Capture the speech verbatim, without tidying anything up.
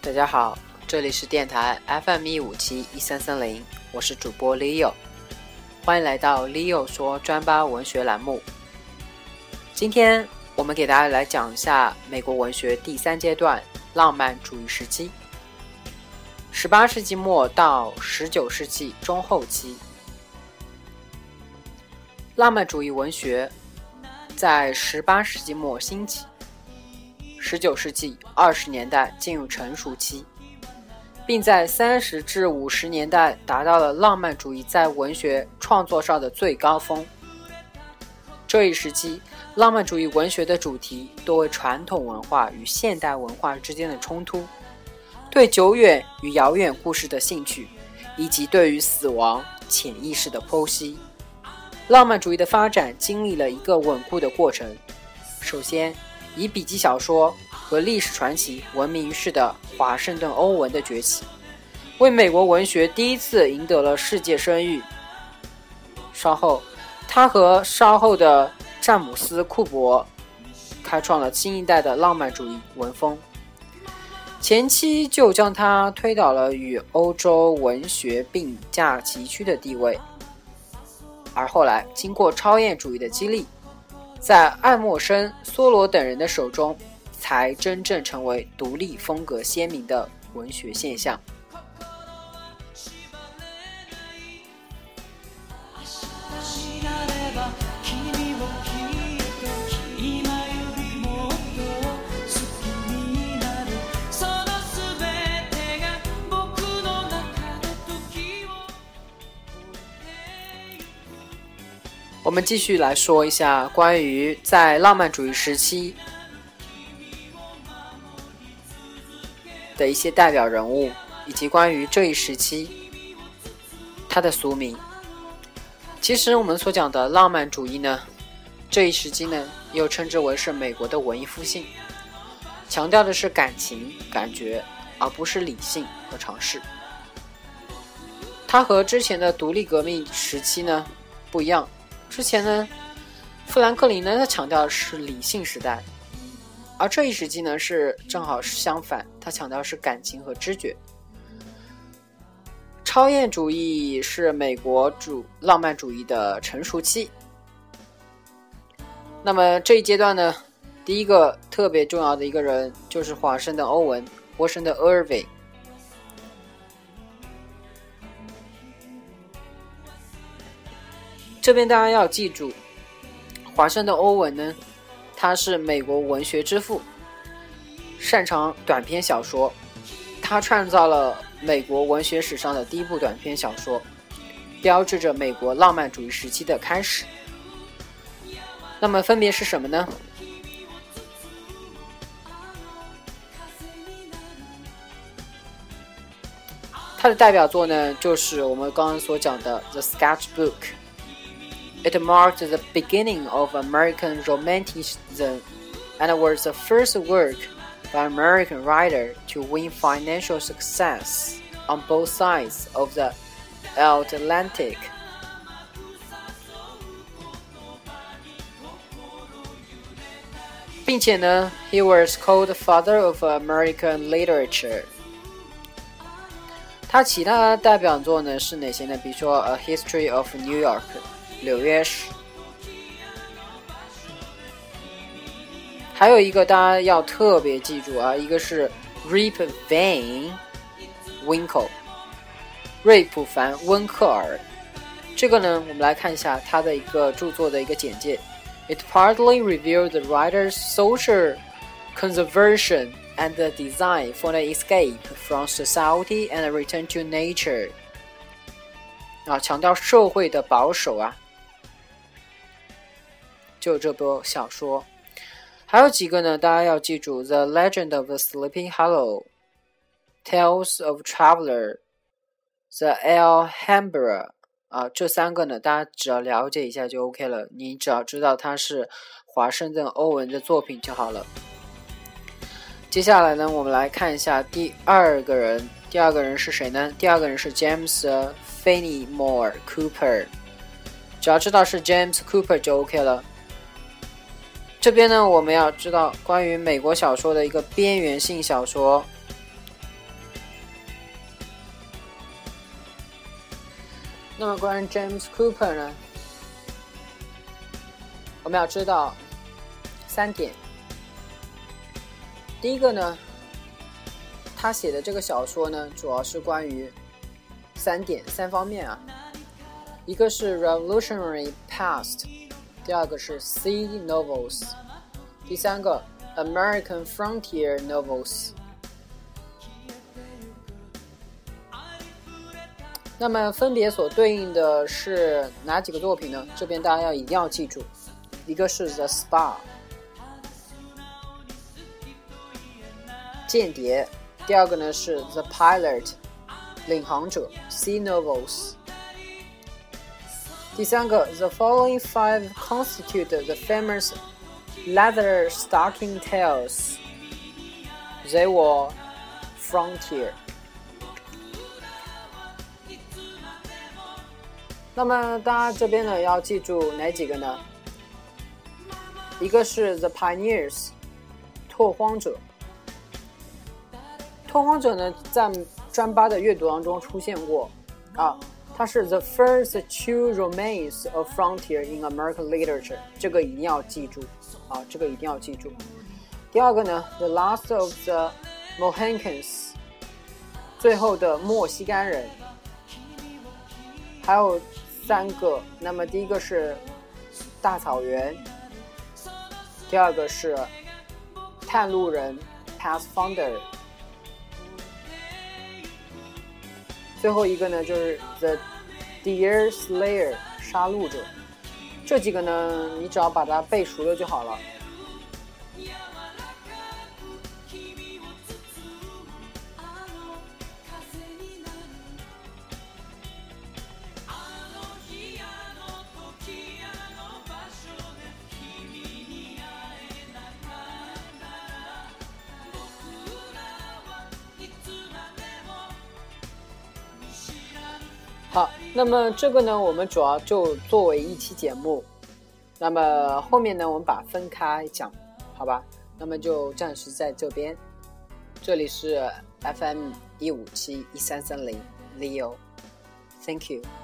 大家好，这里是电台 F M 一五七一三三零，我是主播 Leo， 欢迎来到 Leo 说专八文学栏目。今天我们给大家来讲一下美国文学第三阶段浪漫主义时期，十八世纪末到十九世纪中后期。浪漫主义文学在十八世纪末兴起，十九世纪二十年代进入成熟期，并在三十至五十年代达到了浪漫主义在文学创作上的最高峰。这一时期，浪漫主义文学的主题多为传统文化与现代文化之间的冲突，对久远与遥远故事的兴趣，以及对于死亡潜意识的剖析。浪漫主义的发展经历了一个稳固的过程，首先以笔记小说和历史传奇闻名于世的华盛顿·欧文的崛起，为美国文学第一次赢得了世界声誉。稍后，他和稍后的詹姆斯·库珀开创了新一代的浪漫主义文风，前期就将他推倒了与欧洲文学并驾齐驱的地位。而后来，经过超验主义的激励，在爱默生、梭罗等人的手中，才真正成为独立风格鲜明的文学现象。我们继续来说一下关于在浪漫主义时期的一些代表人物，以及关于这一时期它的俗名。其实我们所讲的浪漫主义呢，这一时期呢又称之为是美国的文艺复兴，强调的是感情感觉，而不是理性和常识。它和之前的独立革命时期呢不一样，之前呢富兰克林呢他强调的是理性时代，而这一时期呢是正好是相反，他强调的是感情和知觉。超验主义是美国主浪漫主义的成熟期。那么这一阶段呢，第一个特别重要的一个人就是华盛顿·欧文 Washington Irving。这边大家要记住，华盛顿·欧文呢，他是美国文学之父，擅长短篇小说，他创造了美国文学史上的第一部短篇小说，标志着美国浪漫主义时期的开始。那么分别是什么呢？他的代表作呢，就是我们刚刚所讲的 The Sketchbook。It marked the beginning of American Romanticism and was the first work by an American writer to win financial success on both sides of the Atlantic. 并且呢 he was called the father of American literature. 他其他的代表作呢是哪些呢？比如说 A History of New York，纽约史。还有一个大家要特别记住啊，一个是 Rip Van Winkle， 瑞普凡温克尔。这个呢我们来看一下他的一个著作的一个简介。 It partly revealed the writer's social conservation and the desire for an escape from society and a return to nature。 啊，强调社会的保守啊，就这部小说。还有几个呢大家要记住， The Legend of the Sleeping Hollow， Tales of Traveler， The Alhambra。 啊，这三个呢大家只要了解一下就 OK 了，你只要知道它是华盛顿·欧文的作品就好了。接下来呢我们来看一下第二个人，第二个人是谁呢？第二个人是 James Fenimore Cooper， 只要知道是 James Cooper 就 OK 了。这边呢我们要知道关于美国小说的一个边缘性小说， 那么关于 James Cooper 呢，我们要知道三点。第一个呢，他写的这个小说呢，主要是关于三点三方面啊，一个是 Revolutionary Past， 第二个是 Sea Novels， 第三个 American Frontier Novels。那么分别所对应的是哪几个作品呢？这边大家要一定要记住，一个是 The Spy 间谍，第二个呢是 The Pilot 领航者 Sea Novels， 第三个 The following five constitute the famous leather stocking tales. They were frontier。那么大家这边呢要记住哪几个呢？一个是 The Pioneers 拓荒者，拓荒者呢在专八的阅读当中出现过啊，它是 The first true romance of frontier in American literature， 这个一定要记住啊，这个一定要记住。第二个呢 The Last of the Mohicans 最后的墨西干人，还有三个，那么第一个是大草原，第二个是探路人 Pathfinder， 最后一个呢就是 The Deer Slayer 杀戮者。这几个呢你只要把它背熟了就好了。好，那么这个呢我们主要就作为一期节目，那么后面呢我们把分开讲，好吧，那么就暂时在这边，这里是 F M 一五七一三三零 Leo， Thank you。